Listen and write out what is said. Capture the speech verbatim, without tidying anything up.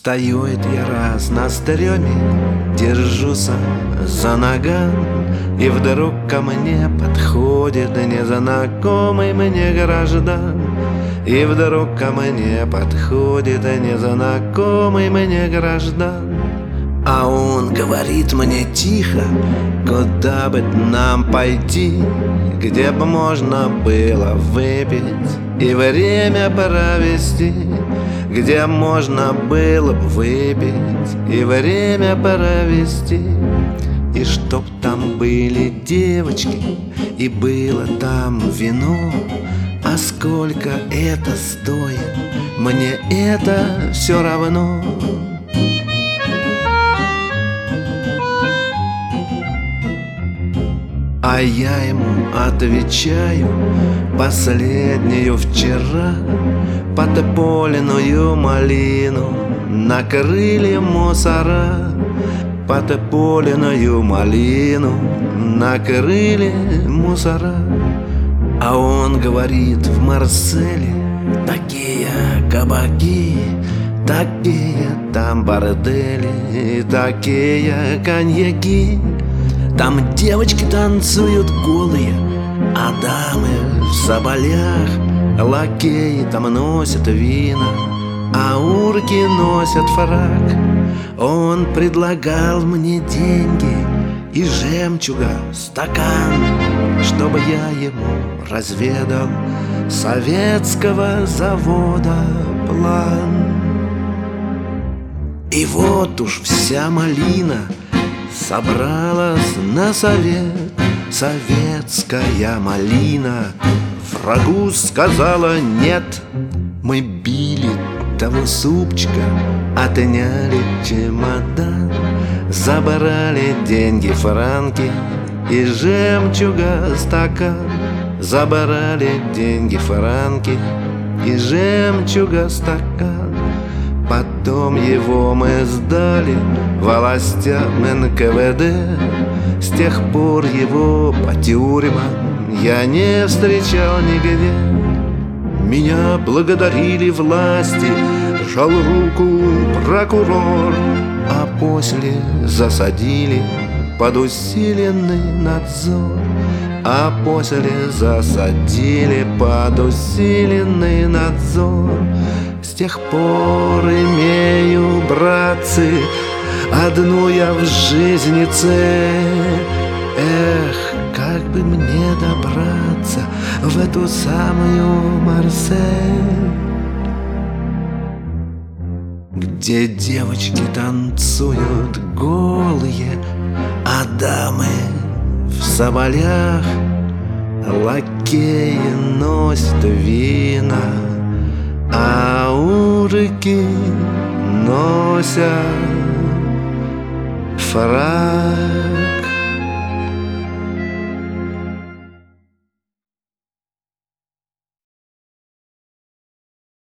Стою это я раз на стреме, держуся за ноган, и вдруг ко мне подходит незнакомый мне граждан. И вдруг ко мне подходит незнакомый мне граждан. А он говорит мне тихо, куда бы нам пойти, где бы можно было выпить и время провести, где можно было бы выпить и время провести. И чтоб там были девочки, и было там вино. А сколько это стоит, мне это все равно. А я ему отвечаю: последнюю вчера подполенную малину накрыли мусора. Подполенную малину накрыли мусора. А он говорит: в Марселе такие кабаки, такие там бордели, такие коньяки. Там девочки танцуют голые, а дамы в соболях. Лакеи там носят вина, а урки носят фрак. Он предлагал мне деньги и жемчуга стакан, чтобы я ему разведал советского завода план. И вот уж вся малина собралась на совет. Советская малина врагу сказала нет. Мы били того супчика, отняли чемодан, забрали деньги, франки и жемчуга стакан. Забрали деньги, франки и жемчуга стакан. Потом его мы сдали властям эн ка вэ дэ. С тех пор его по тюрьмам я не встречал нигде. Меня благодарили власти, жал руку прокурор, а после засадили под усиленный надзор. А после засадили под усиленный надзор. С тех пор имею, братцы, одну я в жизни цель. Эх, как бы мне добраться в эту самую Марсель, где девочки танцуют голые, а дамы в соболях. Лакеи носят вина, а урки носят фрак.